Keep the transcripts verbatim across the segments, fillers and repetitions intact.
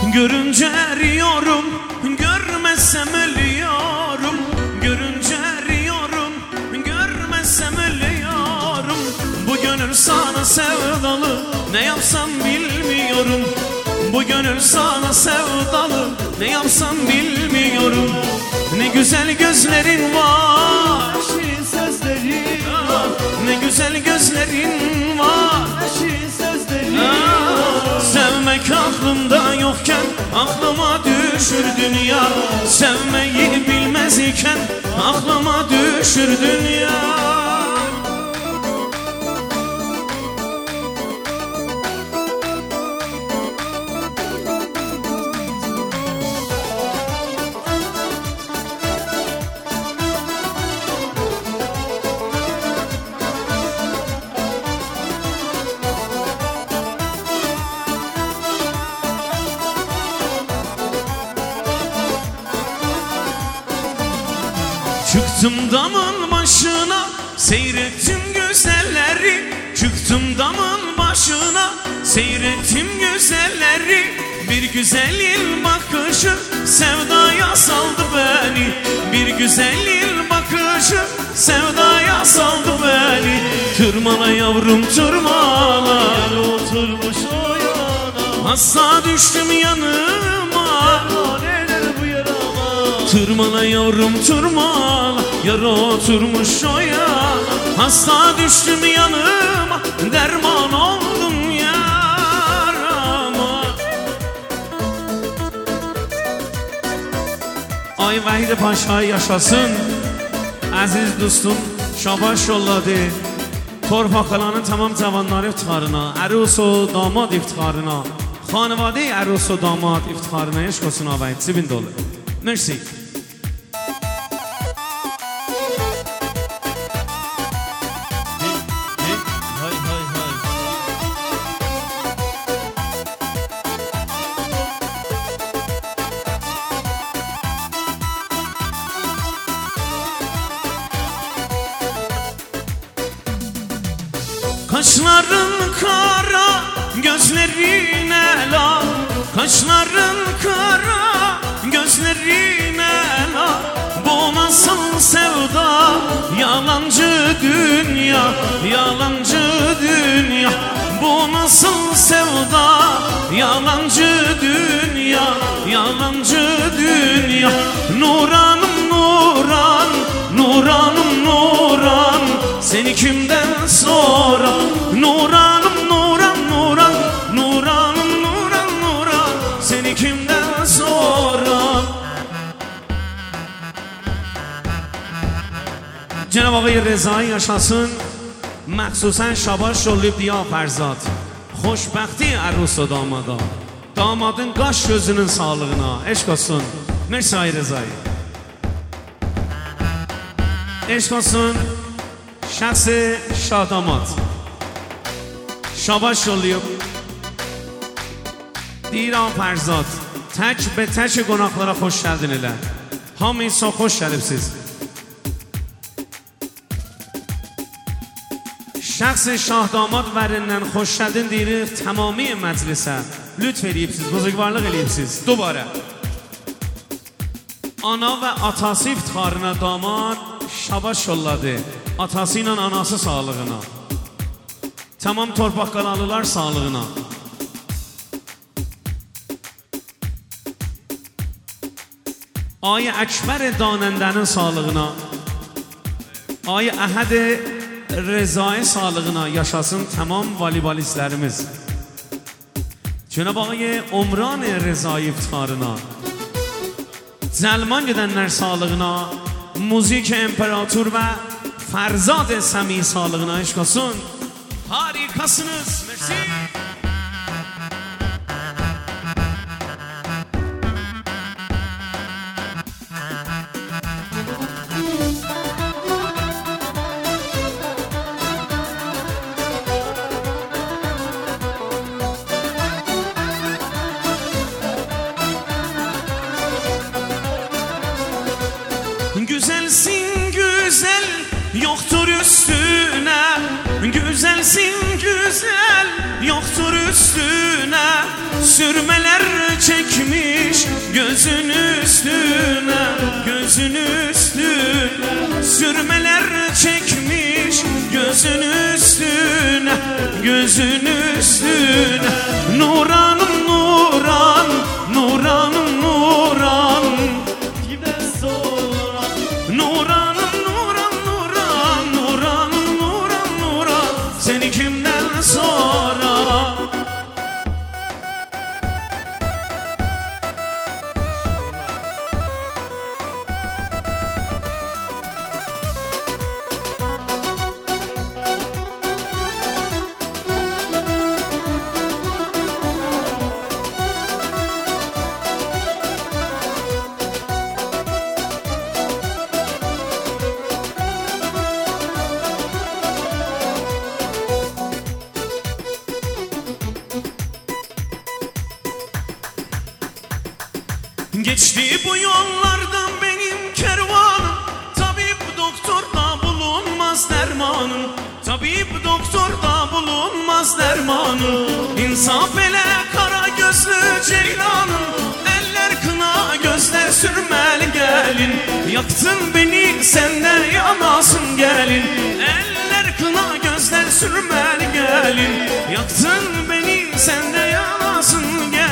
Görünce eriyorum, görmezsem ölüyorum. Görünce eriyorum, görmezsem ölüyorum. Bu gönül sana sevdalı, ne yapsam bilmiyorum. Bu gönül sana sevdalı, ne yapsam bilmiyorum. Ne güzel gözlerin var, Şirin sözlerin var. ne güzel gözlerin var. Şirin sözlerin var. Sevmek aklımda yokken aklıma düşürdün ya. Sevmeyi bilmez iken aklıma düşürdün ya. Çıktım damın başına, seyrettim güzelleri. Çıktım damın başına, seyrettim güzelleri. Bir güzelin bakışı sevdaya saldı beni. Bir güzelin bakışı sevdaya saldı beni. Tırmala yavrum tırmala, Oturmuş o yana. hasta düştüm yanıma. Neler bu yarama. Tırmala yavrum tırmala, yara oturmuş o yana. Hasta düştüm yanıma, derman oldum yarama. Ay Vahid Paşa yaşasın. Aziz dostum şabaş yolladı. Torpaq qalanın tamam cavanları iftiharına, ərus o damad iftiharına, xanvadə ərus o damad iftiharına eşq olsun ağabey. Sibin dolu. Mersi. Hay hay hay. Kaşların kara, gözlerin ela. Kaşların kara, gözlerin ela. Bu nasıl sevda, yalancı dünya, yalancı dünya. Bu nasıl sevda, yalancı dünya, yalancı dünya. Nuranım Nuran, Nuranım Nuran, seni kimden sonra? Nuranım Nuran, Nuran, Nuranım Nuran, Nuran, seni kimden sonra? Cenab-ı Ağay Rezai yaşasın. Məxsusən şabaş yollayıb diya Fərzad. Xoşbəxti ərus o damada. Damadın qaş gözünün sağlığına. Eşq olsun. Mersi Ağay Rezai. Eşq olsun. Şəxsi Şahdamad. Şabaş yollayıb Diya Fərzad. Tək və tək qonaqlara xoş gəldin elə. Hamı insan xoş gəlibsiz. Şəxsi Şahdamad vərindən xoş gəldin deyirik tamami məclisə. Lütf eləyibsiz, buzurgvarlıq eləyibsiz. Dubara. Ana və atası iftiharına damad şabaş yolladı. Atası ilə anası sağlığına. Tamam torpaq qalalılar sağlığına. Ay Əkbər Danəndənin sağlığına. Ay Əhəd Rezai sağlığına yaşasın tamam valibalistlərimiz. Cenab-ı Ağay Umran Rezai iftiharına. Zəlman gedənlər sağlığına. Müzik İmperator və Fərzad Səmi sağlığına eşq olsun. Harikasınız. Mersi. Güzelsin güzel, yoktur üstüne. Güzelsin güzel, yoktur üstüne. Sürmeler çekmiş gözün üstüne, gözün üstüne. Sürmeler çekmiş gözün üstüne, gözün üstüne. Nuranım Nuran, Nuranım Nuran, Kimden sonra Nuranım Nuran, Nuran, Nuranım Nuran, Nuran. Seni kimden sonra? Geçti bu yollardan benim kervanım, tabip doktorda bulunmaz dermanım, tabip doktorda bulunmaz dermanım. İnsaf ele kara gözlü ceylanım, eller kına gözler sürmeli gelin. Yaktın beni sen de yanasın gelin, eller kına gözler sürmeli gelin. Yaktın beni sen de yanasın gelin.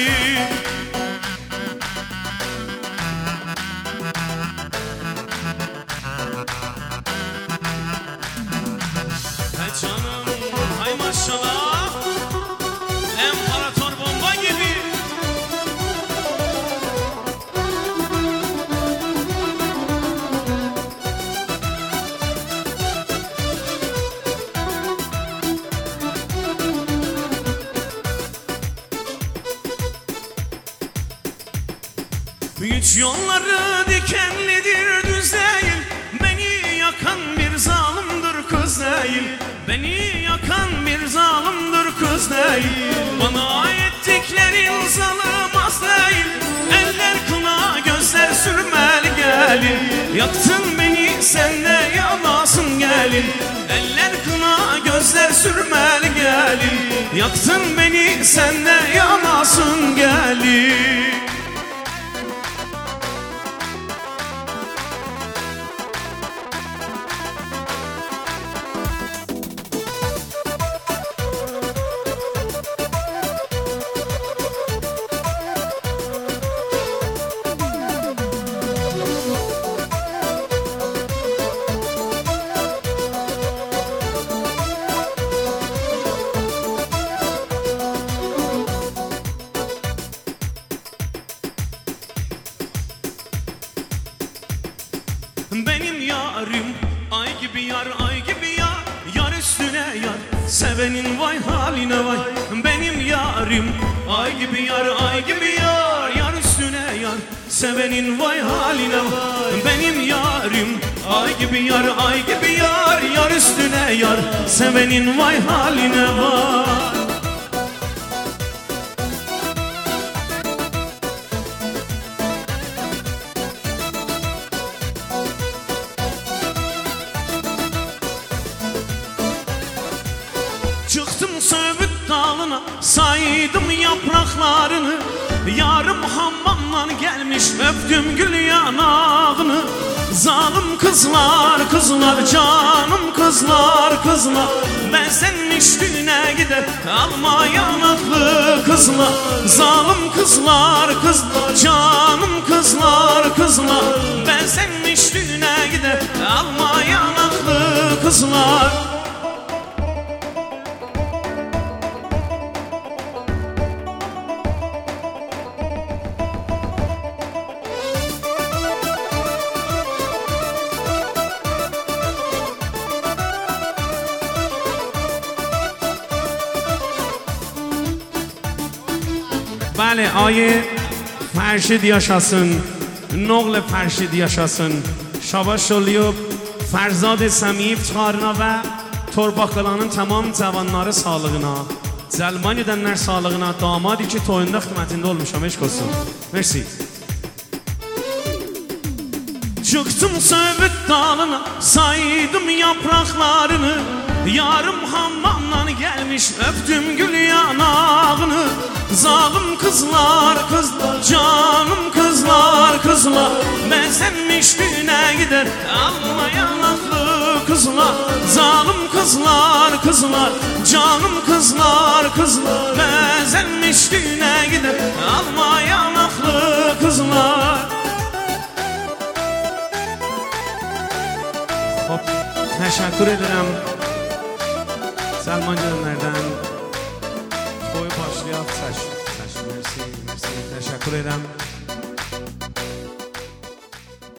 Canım, hay maşallah, imparator bomba gibi. Güç yolları dikenlidir düz değil, beni yakan bir zalimdir kız değil. Beni yakan bir zalimdir kız değil. Bana ettiklerin zalimaz değil. Eller kına gözler sürmeli gelin. Yaktın beni sen de yanasın gelin. Eller kına gözler sürmeli gelin. Yaktın beni sen de yanasın gelin. Benim yarim ay gibi yar, ay gibi yar, yar üstüne yar, sevenin vay haline vay. Benim yarim ay gibi yar, ay gibi yar, yar üstüne yar, sevenin vay haline vay. Benim yarim ay gibi yar, ay gibi yar, yar üstüne yar, sevenin vay haline vay. Çıktım Söğüt dağına, saydım yapraklarını. Yarım hammamdan gelmiş, öptüm gül yanağını. Zalim kızlar, kızlar, canım kızlar, kızlar. Ben senin üstüne gider, alma yanaklı kızlar. Zalim kızlar, kızlar, canım kızlar, kızlar. Ben senin üstüne gider, alma yanaklı kızlar. Bəli, ayı Fərşid yaşasın, Noğl Fərşid yaşasın. Şabaş oluyub Fərzad Səmiy iftiharına və Torbaqalanın tamam cavanları sağlığına, Cəlman edənlər sağlığına, damad iki toyunda xidmətində olmuşam, eşq olsun. Mersi. Çıktım Söğüt dağına, saydım yapraklarını. Yarım hammamdan gelmiş öptüm gül yanağını. Zalim kızlar kızlar canım kızlar kızlar, benzenmiş düğüne gider alma yanaklı kızlar. Zalim kızlar kızlar canım kızlar kızlar, benzenmiş düğüne gider alma yanaklı kızlar. Hop, teşekkür ederim Selman canlardan. Boyu başlayaq. Mersi, mersi, teşekkür ederim.